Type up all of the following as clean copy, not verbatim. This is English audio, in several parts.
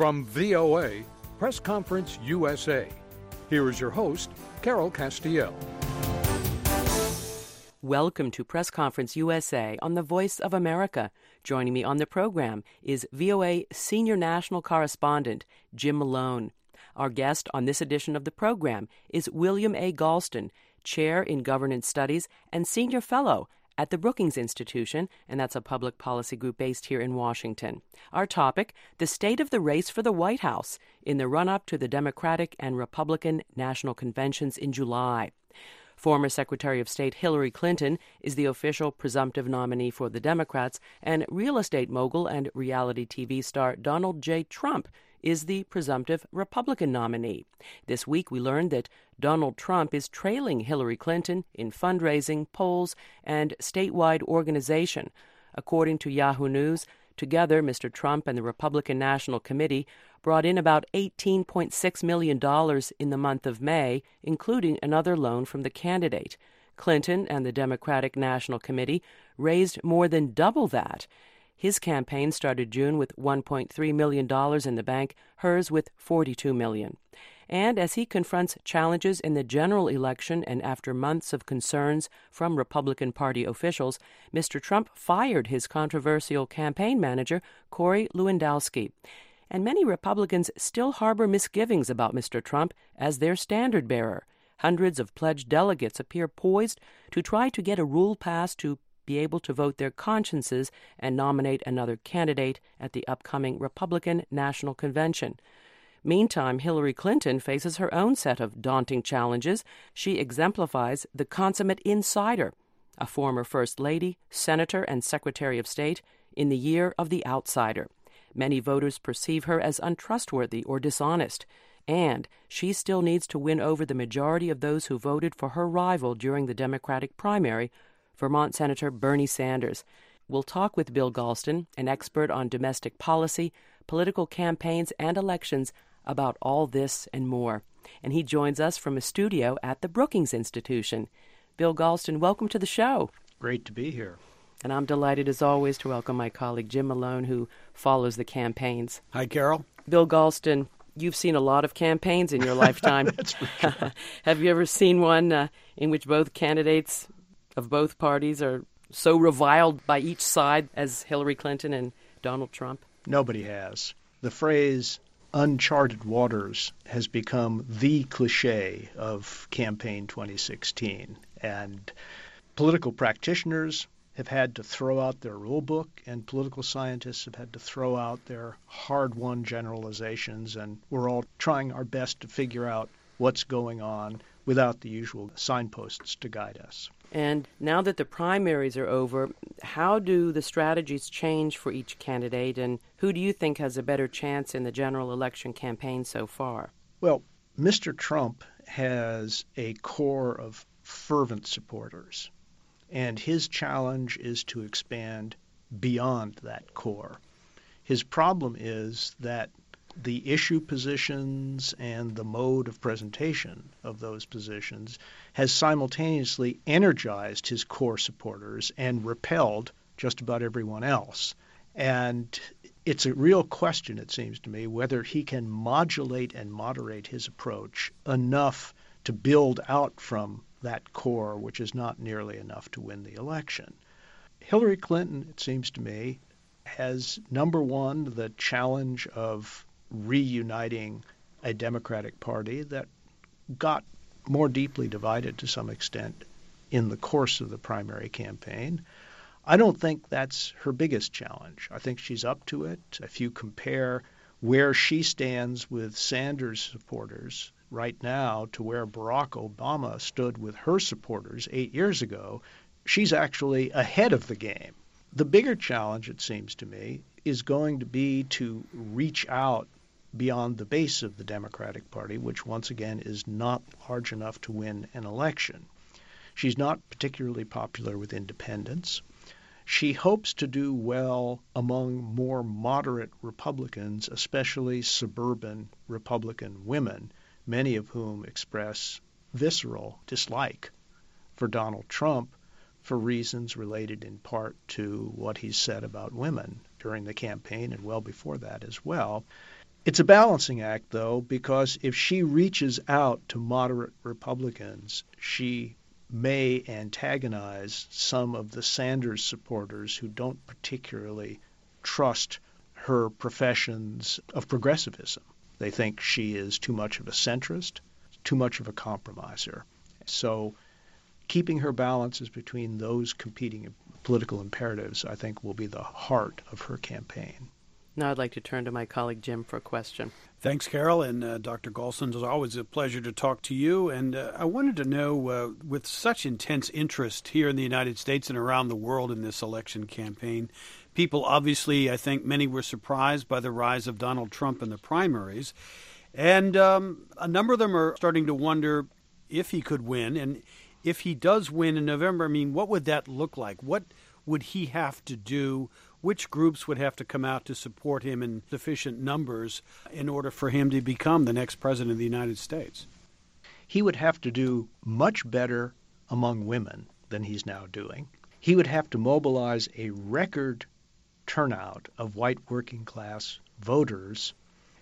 From VOA, Press Conference USA, here is your host, Carol Castiel. Welcome to Press Conference USA on the Voice of America. Joining me on the program is VOA Senior National Correspondent Jim Malone. Our guest on this edition of the program is William A. Galston, Chair in Governance Studies and Senior Fellow at the Brookings Institution, and that's a public policy group based here in Washington. Our topic, the state of the race for the White House in the run-up to the Democratic and Republican national conventions in July. Former Secretary of State Hillary Clinton is the official presumptive nominee for the Democrats, and real estate mogul and reality TV star Donald J. Trump is the presumptive Republican nominee. This week we learned that Donald Trump is trailing Hillary Clinton in fundraising, polls, and statewide organization. According to Yahoo News, together Mr. Trump and the Republican National Committee brought in about $18.6 million in the month of May, including another loan from the candidate. Clinton and the Democratic National Committee raised more than double that. His campaign started June with $1.3 million in the bank, hers with $42 million. And as he confronts challenges in the general election and after months of concerns from Republican Party officials, Mr. Trump fired his controversial campaign manager, Corey Lewandowski. And many Republicans still harbor misgivings about Mr. Trump as their standard bearer. Hundreds of pledged delegates appear poised to try to get a rule passed to be able to vote their consciences and nominate another candidate at the upcoming Republican National Convention. Meantime, Hillary Clinton faces her own set of daunting challenges. She exemplifies the consummate insider, a former First Lady, Senator, and Secretary of State in the year of the outsider. Many voters perceive her as untrustworthy or dishonest, and she still needs to win over the majority of those who voted for her rival during the Democratic primary, Vermont Senator Bernie Sanders. We'll talk with Bill Galston, an expert on domestic policy, political campaigns, and elections, about all this and more. And he joins us from a studio at the Brookings Institution. Bill Galston, welcome to the show. Great to be here. And I'm delighted, as always, to welcome my colleague Jim Malone, who follows the campaigns. Hi, Carol. Bill Galston, you've seen a lot of campaigns in your lifetime. That's for sure. Have you ever seen one in which both candidates of both parties are so reviled by each side as Hillary Clinton and Donald Trump? Nobody has. The phrase uncharted waters has become the cliche of campaign 2016. And political practitioners have had to throw out their rule book, and political scientists have had to throw out their hard-won generalizations, and we're all trying our best to figure out what's going on without the usual signposts to guide us. And now that the primaries are over, how do the strategies change for each candidate, and who do you think has a better chance in the general election campaign so far? Well, Mr. Trump has a core of fervent supporters, and his challenge is to expand beyond that core. His problem is that the issue positions and the mode of presentation of those positions has simultaneously energized his core supporters and repelled just about everyone else. And it's a real question, it seems to me, whether he can modulate and moderate his approach enough to build out from that core, which is not nearly enough to win the election. Hillary Clinton, it seems to me, has, number one, the challenge of reuniting a Democratic Party that got more deeply divided to some extent in the course of the primary campaign. I don't think that's her biggest challenge. I think she's up to it. If you compare where she stands with Sanders supporters right now to where Barack Obama stood with her supporters 8 years ago, she's actually ahead of the game. The bigger challenge, it seems to me, is going to be to reach out beyond the base of the Democratic Party, which once again is not large enough to win an election. She's not particularly popular with independents. She hopes to do well among more moderate Republicans, especially suburban Republican women, many of whom express visceral dislike for Donald Trump for reasons related in part to what he's said about women during the campaign and well before that as well. It's a balancing act, though, because if she reaches out to moderate Republicans, she may antagonize some of the Sanders supporters who don't particularly trust her professions of progressivism. They think she is too much of a centrist, too much of a compromiser. So keeping her balances between those competing political imperatives, I think, will be the heart of her campaign. Now I'd like to turn to my colleague Jim for a question. Thanks, Carol. And Dr. Galston, it's always a pleasure to talk to you. And I wanted to know, with such intense interest here in the United States and around the world in this election campaign, people obviously, I think many were surprised by the rise of Donald Trump in the primaries. And a number of them are starting to wonder if he could win. And if he does win in November, I mean, what would that look like? What would he have to do? Which groups would have to come out to support him in sufficient numbers in order for him to become the next president of the United States? He would have to do much better among women than he's now doing. He would have to mobilize a record turnout of white working class voters,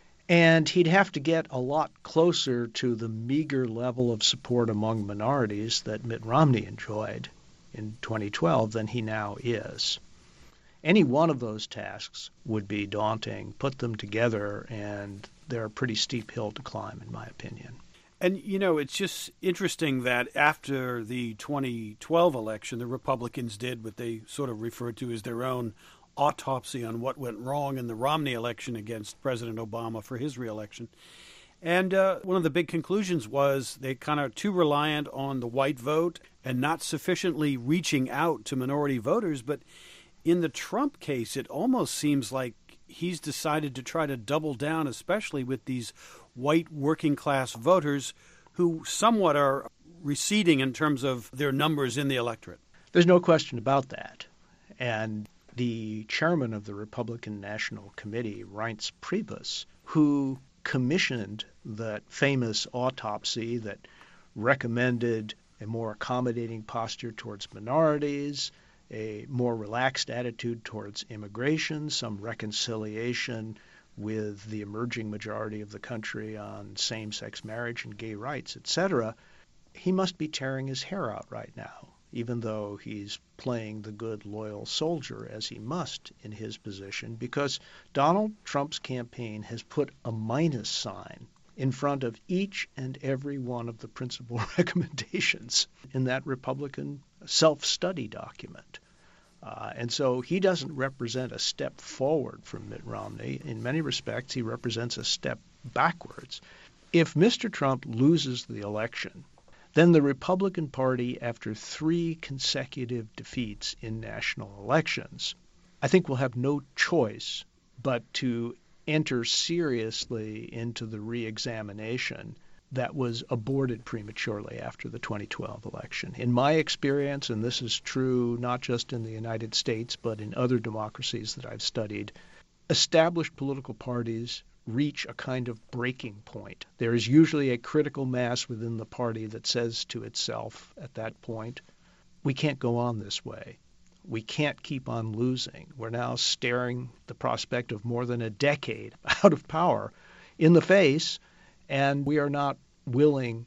and he'd have to get a lot closer to the meager level of support among minorities that Mitt Romney enjoyed in 2012 than he now is. Any one of those tasks would be daunting. Put them together, and they're a pretty steep hill to climb, in my opinion. And, you know, it's just interesting that after the 2012 election, the Republicans did what they sort of referred to as their own autopsy on what went wrong in the Romney election against President Obama for his reelection. And one of the big conclusions was they kind of too reliant on the white vote and not sufficiently reaching out to minority voters. But in the Trump case, it almost seems like he's decided to try to double down, especially with these white working class voters who somewhat are receding in terms of their numbers in the electorate. There's no question about that. And the chairman of the Republican National Committee, Reince Priebus, who commissioned that famous autopsy that recommended a more accommodating posture towards minorities, a more relaxed attitude towards immigration, some reconciliation with the emerging majority of the country on same-sex marriage and gay rights, etc., he must be tearing his hair out right now, even though he's playing the good, loyal soldier as he must in his position, because Donald Trump's campaign has put a minus sign in front of each and every one of the principal recommendations in that Republican self-study document. And so he doesn't represent a step forward from Mitt Romney. In many respects, he represents a step backwards. If Mr. Trump loses the election, then the Republican Party, after 3 consecutive defeats in national elections, I think will have no choice but to enter seriously into the re-examination that was aborted prematurely after the 2012 election. In my experience, and this is true not just in the United States, but in other democracies that I've studied, established political parties reach a kind of breaking point. There is usually a critical mass within the party that says to itself at that point, we can't go on this way. We can't keep on losing. We're now staring the prospect of more than a decade out of power in the face, and we are not willing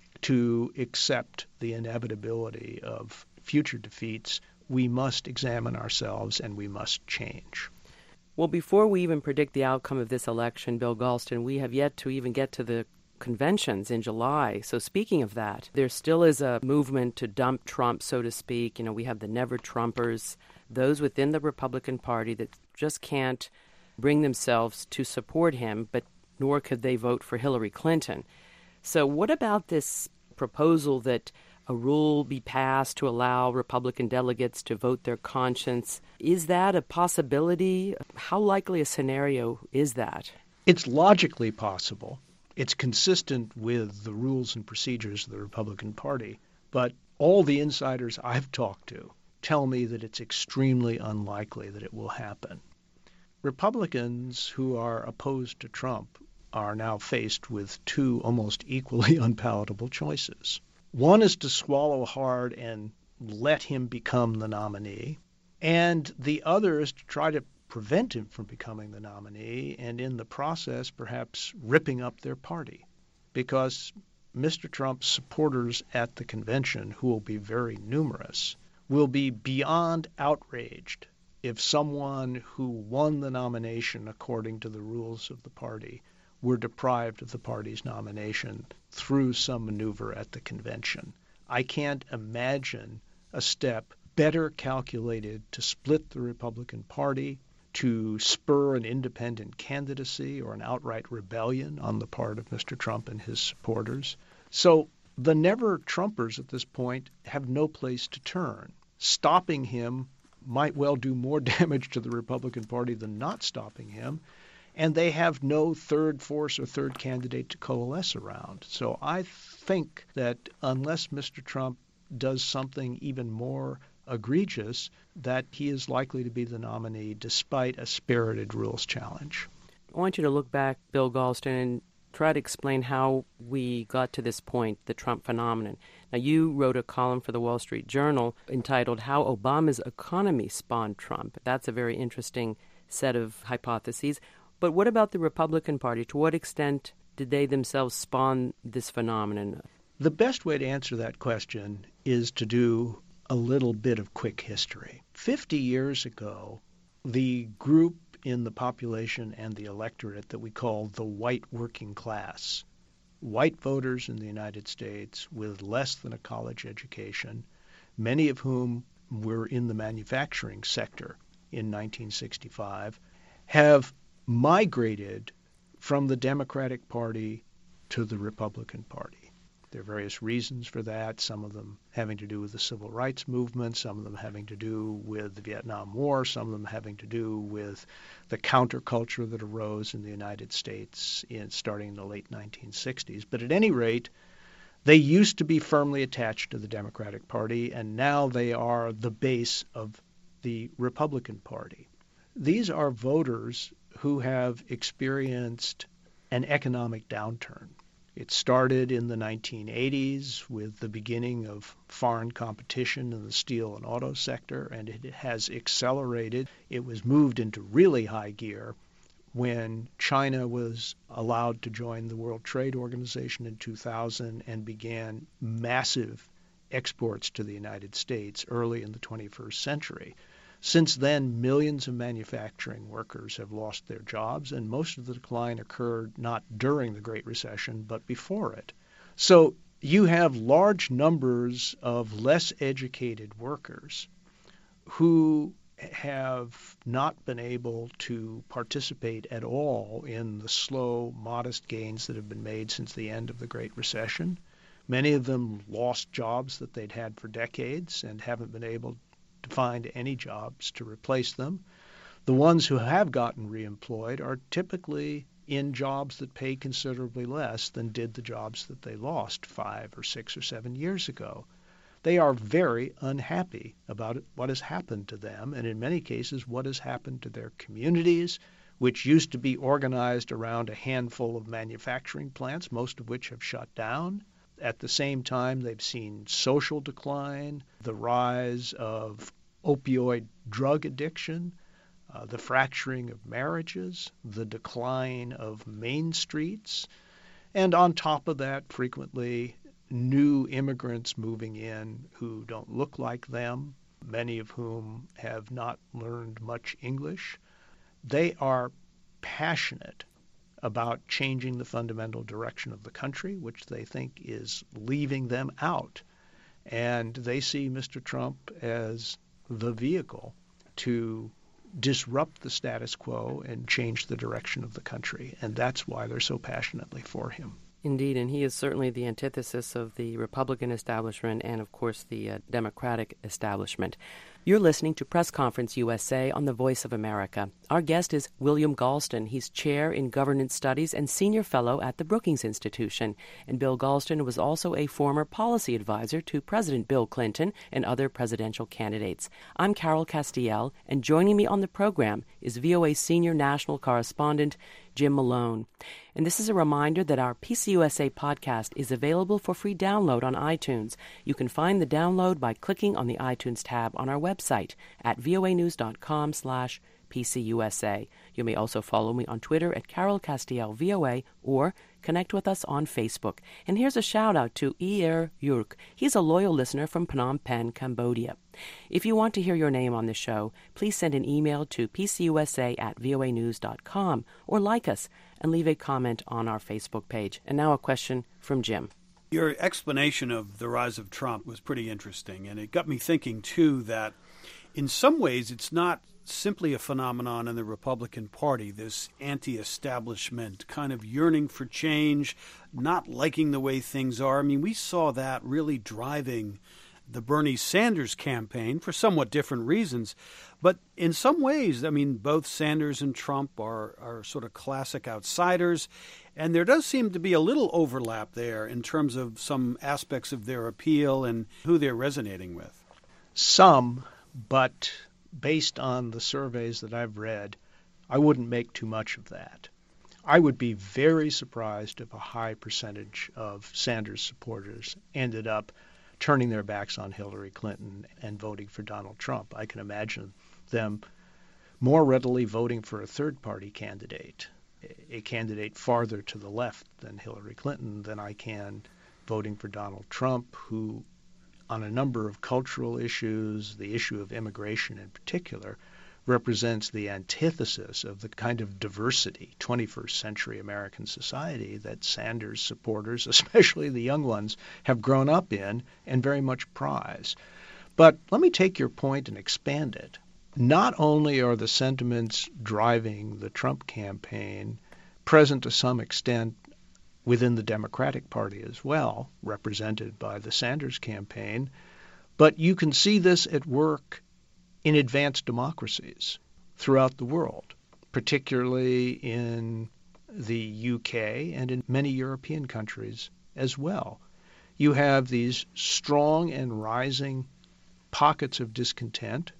to accept the inevitability of future defeats. We must examine ourselves and we must change. Well, before we even predict the outcome of this election, Bill Galston, we have yet to even get to the conventions in July. So speaking of that, there still is a movement to dump Trump, so to speak. You know, we have the Never Trumpers, those within the Republican Party that just can't bring themselves to support him, but nor could they vote for Hillary Clinton. So what about this proposal that a rule be passed to allow Republican delegates to vote their conscience? Is that a possibility? How likely a scenario is that? It's logically possible. It's consistent with the rules and procedures of the Republican Party. But all the insiders I've talked to tell me that it's extremely unlikely that it will happen. Republicans who are opposed to Trump are now faced with 2 almost equally unpalatable choices. One is to swallow hard and let him become the nominee, and the other is to try to prevent him from becoming the nominee, and in the process perhaps ripping up their party. Because Mr. Trump's supporters at the convention, who will be very numerous, will be beyond outraged if someone who won the nomination according to the rules of the party were deprived of the party's nomination through some maneuver at the convention. I can't imagine a step better calculated to split the Republican Party, to spur an independent candidacy or an outright rebellion on the part of Mr. Trump and his supporters. So the never-Trumpers at this point have no place to turn. Stopping him might well do more damage to the Republican Party than not stopping him, and they have no third force or third candidate to coalesce around. So I think that unless Mr. Trump does something even more egregious, that he is likely to be the nominee despite a spirited rules challenge. I want you to look back, Bill Galston, and try to explain how we got to this point, the Trump phenomenon. Now, you wrote a column for the Wall Street Journal entitled How Obama's Economy Spawned Trump. That's a very interesting set of hypotheses. But what about the Republican Party? To what extent did they themselves spawn this phenomenon? The best way to answer that question is to do a little bit of quick history. 50 years ago, the group in the population and the electorate that we call the white working class, white voters in the United States with less than a college education, many of whom were in the manufacturing sector in 1965, have migrated from the Democratic Party to the Republican Party. There are various reasons for that, some of them having to do with the civil rights movement, some of them having to do with the Vietnam War, some of them having to do with the counterculture that arose in the United States starting in the late 1960s. But at any rate, they used to be firmly attached to the Democratic Party, and now they are the base of the Republican Party. These are voters who have experienced an economic downturn. It started in the 1980s with the beginning of foreign competition in the steel and auto sector, and it has accelerated. It was moved into really high gear when China was allowed to join the World Trade Organization in 2000 and began massive exports to the United States early in the 21st century. Since then, millions of manufacturing workers have lost their jobs, and most of the decline occurred not during the Great Recession, but before it. So you have large numbers of less educated workers who have not been able to participate at all in the slow, modest gains that have been made since the end of the Great Recession. Many of them lost jobs that they'd had for decades and haven't been able to find any jobs to replace them. The ones who have gotten reemployed are typically in jobs that pay considerably less than did the jobs that they lost 5 or 6 or 7 years ago. They are very unhappy about what has happened to them, and in many cases what has happened to their communities, which used to be organized around a handful of manufacturing plants, most of which have shut down. At the same time, they've seen social decline, the rise of opioid drug addiction, the fracturing of marriages, the decline of main streets, and on top of that, frequently new immigrants moving in who don't look like them, many of whom have not learned much English. They are passionate about changing the fundamental direction of the country, which they think is leaving them out. And they see Mr. Trump as the vehicle to disrupt the status quo and change the direction of the country. And that's why they're so passionately for him. Indeed, and he is certainly the antithesis of the Republican establishment and, of course, the Democratic establishment. You're listening to Press Conference USA on the Voice of America. Our guest is William Galston. He's chair in governance studies and senior fellow at the Brookings Institution. And Bill Galston was also a former policy advisor to President Bill Clinton and other presidential candidates. I'm Carol Castiel, and joining me on the program is VOA senior national correspondent Jim Malone. And this is a reminder that our PCUSA podcast is available for free download on iTunes. You can find the download by clicking on the iTunes tab on our website at voanews.com/PCUSA. PCUSA. You may also follow me on Twitter at Carol Castiel VOA or connect with us on Facebook. And here's a shout out to Ir Yurk. He's a loyal listener from Phnom Penh, Cambodia. If you want to hear your name on the show, please send an email to pcusa@voanews.com or like us and leave a comment on our Facebook page. And now a question from Jim. Your explanation of the rise of Trump was pretty interesting, and it got me thinking, too, that in some ways it's not simply a phenomenon in the Republican Party, this anti-establishment kind of yearning for change, not liking the way things are. I mean, we saw that really driving the Bernie Sanders campaign for somewhat different reasons. But in some ways, I mean, both Sanders and Trump are sort of classic outsiders, and there does seem to be a little overlap there in terms of some aspects of their appeal and who they're resonating with. Some, but based on the surveys that I've read, I wouldn't make too much of that. I would be very surprised if a high percentage of Sanders supporters ended up turning their backs on Hillary Clinton and voting for Donald Trump. I can imagine them more readily voting for a third-party candidate, a candidate farther to the left than Hillary Clinton, than I can voting for Donald Trump, who, on a number of cultural issues, the issue of immigration in particular, represents the antithesis of the kind of diversity, 21st century American society that Sanders supporters, especially the young ones, have grown up in and very much prize. But let me take your point and expand it. Not only are the sentiments driving the Trump campaign present to some extent within the Democratic Party as well, represented by the Sanders campaign, but you can see this at work in advanced democracies throughout the world, particularly in the UK and in many European countries as well. You have these strong and rising pockets of discontent,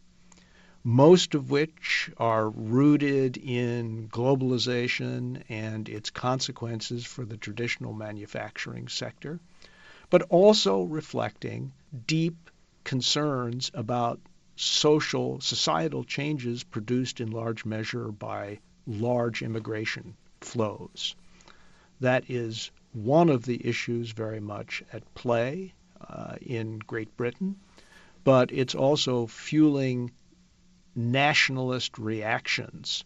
most of which are rooted in globalization and its consequences for the traditional manufacturing sector, but also reflecting deep concerns about societal changes produced in large measure by large immigration flows. That is one of the issues very much at play in Great Britain, but it's also fueling nationalist reactions,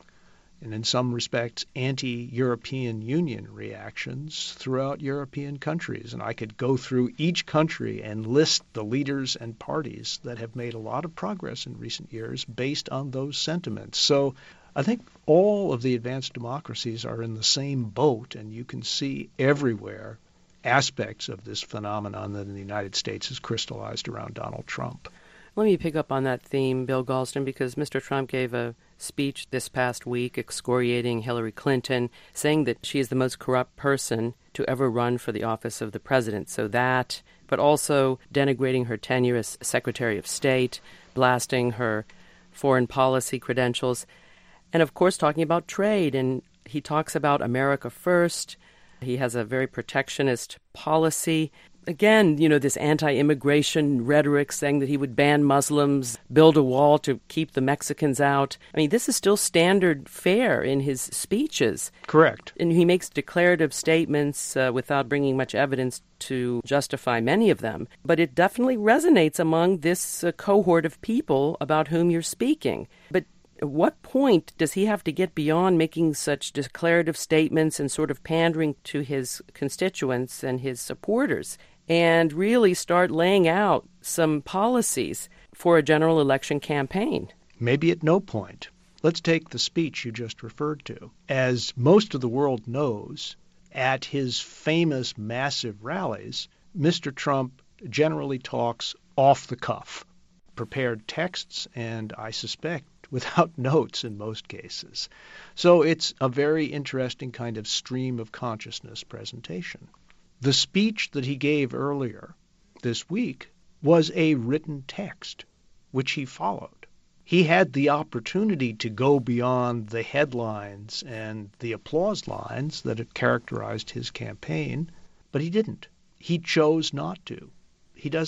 and in some respects anti-European Union reactions throughout European countries. And I could go through each country and list the leaders and parties that have made a lot of progress in recent years based on those sentiments. So I think all of the advanced democracies are in the same boat, and you can see everywhere aspects of this phenomenon that in the United States has crystallized around Donald Trump. Let me pick up on that theme, Bill Galston, because Mr. Trump gave a speech this past week excoriating Hillary Clinton, saying that she is the most corrupt person to ever run for the office of the president. So that, but also denigrating her tenure as Secretary of State, blasting her foreign policy credentials, and of course talking about trade. And he talks about America first. He has a very protectionist policy. Again, this anti-immigration rhetoric saying that he would ban Muslims, build a wall to keep the Mexicans out. I mean, this is still standard fare in his speeches. Correct. And he makes declarative statements without bringing much evidence to justify many of them. But it definitely resonates among this cohort of people about whom you're speaking. But at what point does he have to get beyond making such declarative statements and sort of pandering to his constituents and his supporters and really start laying out some policies for a general election campaign? Maybe at no point. Let's take the speech you just referred to. As most of the world knows, at his famous massive rallies, Mr. Trump generally talks off the cuff, prepared texts, and I suspect without notes in most cases. So it's a very interesting kind of stream of consciousness presentation. The speech that he gave earlier this week was a written text, which he followed. He had the opportunity to go beyond the headlines and the applause lines that had characterized his campaign, but he didn't. He chose not to. He doesn't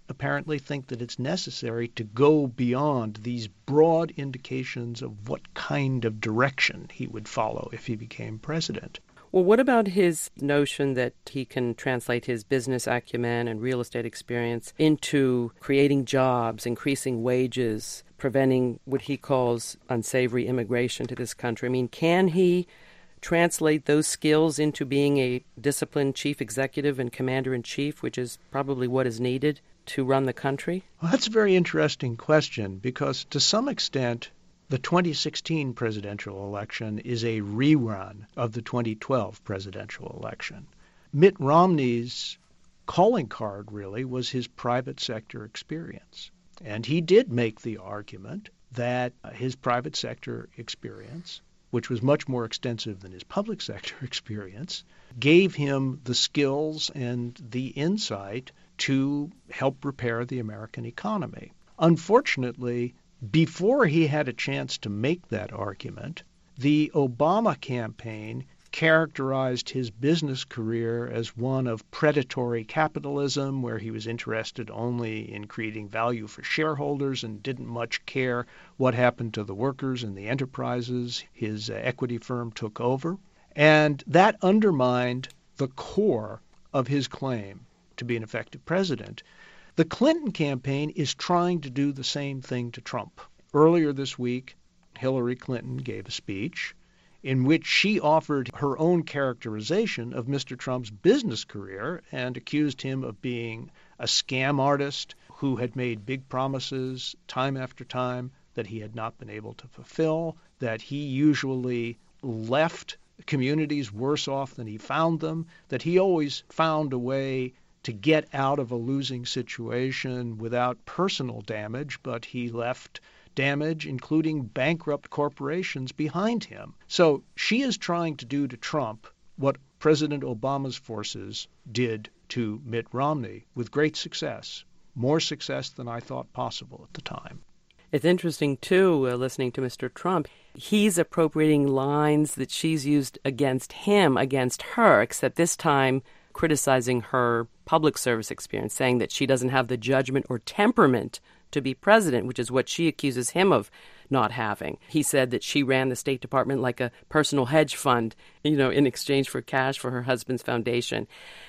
apparently think that it's necessary to go beyond these broad indications of what kind of direction he would follow if he became president. Well, what about his notion that he can translate his business acumen and real estate experience into creating jobs, increasing wages, preventing what he calls unsavory immigration to this country? I mean, can he translate those skills into being a disciplined chief executive and commander-in-chief, which is probably what is needed to run the country? Well, that's a very interesting question because to some extent, the 2016 presidential election is a rerun of the 2012 presidential election. Mitt Romney's calling card really was his private sector experience. And he did make the argument that his private sector experience, which was much more extensive than his public sector experience, gave him the skills and the insight to help repair the American economy. Unfortunately, before he had a chance to make that argument, the Obama campaign characterized his business career as one of predatory capitalism, where he was interested only in creating value for shareholders and didn't much care what happened to the workers and the enterprises his equity firm took over. And that undermined the core of his claim to be an effective president. The Clinton campaign is trying to do the same thing to Trump. Earlier this week, Hillary Clinton gave a speech in which she offered her own characterization of Mr. Trump's business career and accused him of being a scam artist who had made big promises time after time that he had not been able to fulfill, that he usually left communities worse off than he found them, that he always found a way to get out of a losing situation without personal damage, but he left damage, including bankrupt corporations, behind him. So she is trying to do to Trump what President Obama's forces did to Mitt Romney with great success, more success than I thought possible at the time. It's interesting, too, listening to Mr. Trump. He's appropriating lines that she's used against him, against her, except this time criticizing her public service experience, saying that she doesn't have the judgment or temperament to be president, which is what she accuses him of not having. He said that she ran the State Department like a personal hedge fund, in exchange for cash for her husband's foundation.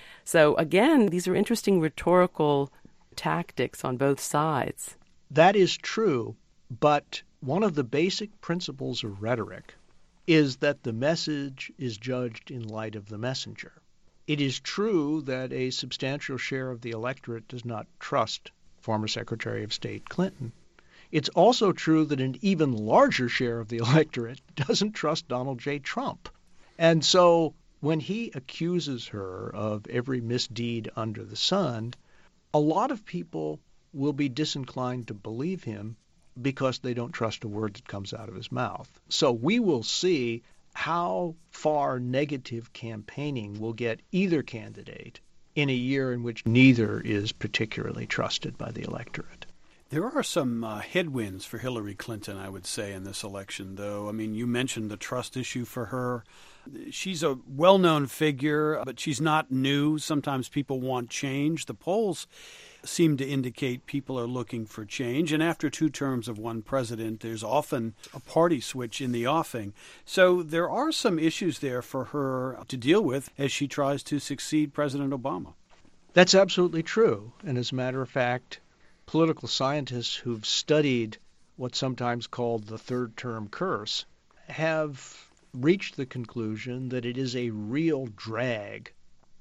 So again, these are interesting rhetorical tactics on both sides. That is true, but one of the basic principles of rhetoric is that the message is judged in light of the messenger. It is true that a substantial share of the electorate does not trust former Secretary of State Clinton. It's also true that an even larger share of the electorate doesn't trust Donald J. Trump. And so when he accuses her of every misdeed under the sun, a lot of people will be disinclined to believe him because they don't trust a word that comes out of his mouth. So we will see how far negative campaigning will get either candidate in a year in which neither is particularly trusted by the electorate. There are some headwinds for Hillary Clinton, I would say, in this election, though. I mean, you mentioned the trust issue for her. She's a well-known figure, but she's not new. Sometimes people want change. The polls seem to indicate people are looking for change. And after 2 terms of one president, there's often a party switch in the offing. So there are some issues there for her to deal with as she tries to succeed President Obama. That's absolutely true. And as a matter of fact, political scientists who've studied what's sometimes called the third term curse have reached the conclusion that it is a real drag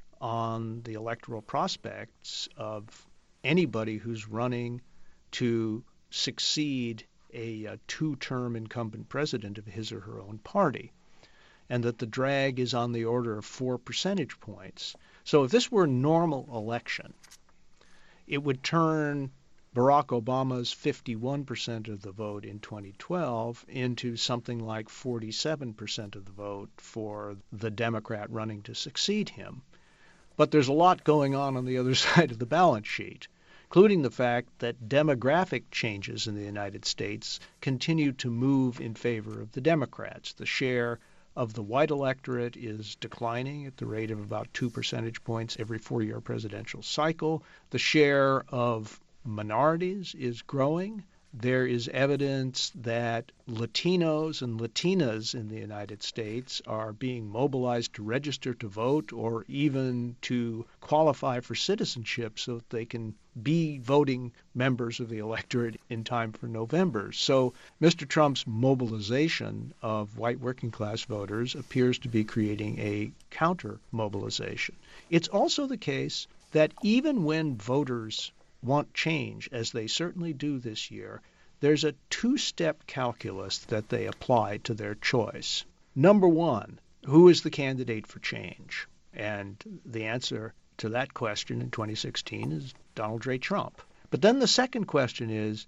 on the electoral prospects of anybody who's running to succeed a 2-term incumbent president of his or her own party, and that the drag is on the order of 4 percentage points. So if this were a normal election, it would turn Barack Obama's 51% of the vote in 2012 into something like 47% of the vote for the Democrat running to succeed him. But there's a lot going on the other side of the balance sheet, including the fact that demographic changes in the United States continue to move in favor of the Democrats. The share of the white electorate is declining at the rate of about 2 percentage points every 4-year presidential cycle. The share of minorities is growing. There is evidence that Latinos and Latinas in the United States are being mobilized to register to vote or even to qualify for citizenship so that they can be voting members of the electorate in time for November. So Mr. Trump's mobilization of white working class voters appears to be creating a counter-mobilization. It's also the case that even when voters want change, as they certainly do this year, there's a two-step calculus that they apply to their choice. Number one, who is the candidate for change? And the answer to that question in 2016 is Donald J. Trump. But then the second question is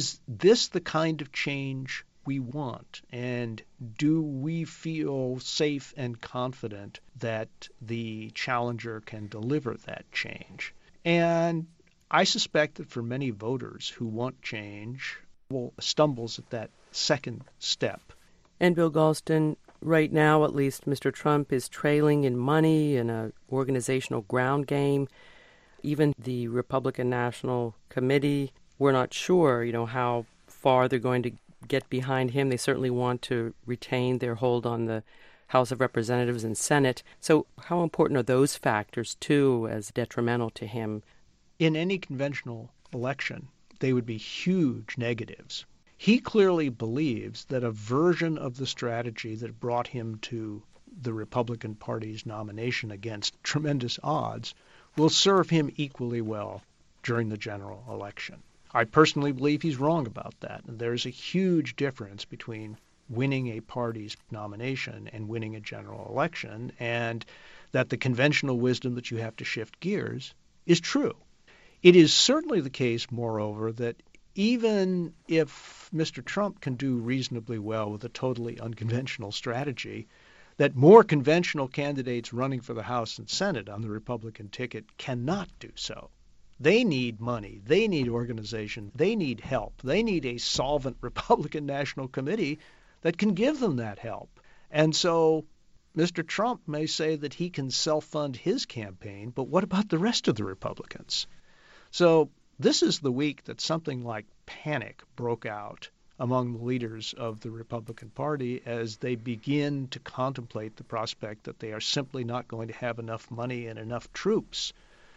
this the kind of change we want? And do we feel safe and confident that the challenger can deliver that change? And I suspect that for many voters who want change, stumbles at that second step. And Bill Galston, right now at least, Mr. Trump is trailing in money in an organizational ground game. Even the Republican National Committee, we're not sure, how far they're going to get behind him. They certainly want to retain their hold on the House of Representatives and Senate. So how important are those factors, too, as detrimental to him? In any conventional election, they would be huge negatives. He clearly believes that a version of the strategy that brought him to the Republican Party's nomination against tremendous odds will serve him equally well during the general election. I personally believe he's wrong about that. And there's a huge difference between winning a party's nomination and winning a general election, and that the conventional wisdom that you have to shift gears is true. It is certainly the case, moreover, that even if Mr. Trump can do reasonably well with a totally unconventional strategy, that more conventional candidates running for the House and Senate on the Republican ticket cannot do so. They need money. They need organization. They need help. They need a solvent Republican National Committee that can give them that help. And so Mr. Trump may say that he can self-fund his campaign, but what about the rest of the Republicans? So this is the week that something like panic broke out among the leaders of the Republican Party as they begin to contemplate the prospect that they are simply not going to have enough money and enough troops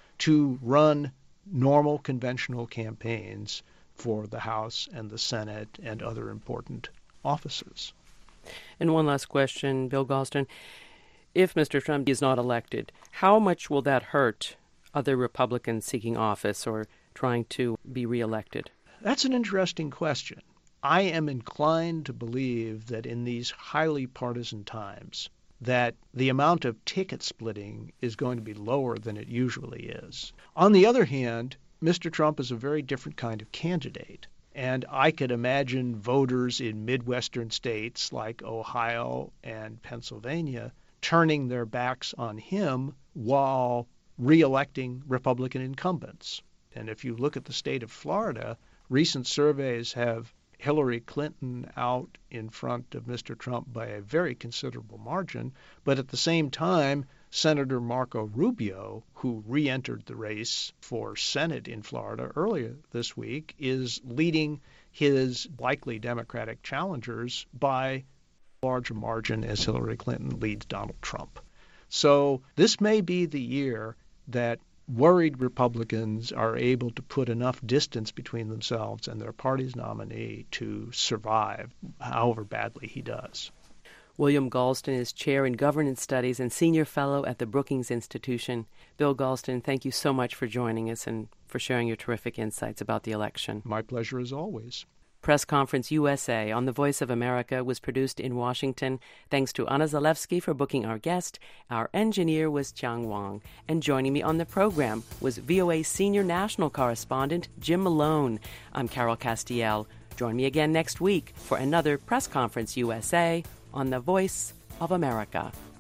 to run normal conventional campaigns for the House and the Senate and other important offices. And one last question, Bill Galston. If Mr. Trump is not elected, how much will that hurt other Republicans seeking office or trying to be reelected? That's an interesting question. I am inclined to believe that in these highly partisan times, that the amount of ticket splitting is going to be lower than it usually is. On the other hand, Mr. Trump is a very different kind of candidate. And I could imagine voters in Midwestern states like Ohio and Pennsylvania turning their backs on him while re-electing Republican incumbents. And if you look at the state of Florida, recent surveys have Hillary Clinton out in front of Mr. Trump by a very considerable margin, but at the same time, Senator Marco Rubio, who re-entered the race for Senate in Florida earlier this week, is leading his likely Democratic challengers by a larger margin as Hillary Clinton leads Donald Trump. So this may be the year that worried Republicans are able to put enough distance between themselves and their party's nominee to survive, however badly he does. William Galston is Chair in Governance Studies and Senior Fellow at the Brookings Institution. Bill Galston, thank you so much for joining us and for sharing your terrific insights about the election. My pleasure as always. Press Conference USA on the Voice of America was produced in Washington. Thanks to Anna Zalewski for booking our guest. Our engineer was Jiang Wang. And joining me on the program was VOA Senior National Correspondent Jim Malone. I'm Carol Castiel. Join me again next week for another Press Conference USA on the Voice of America.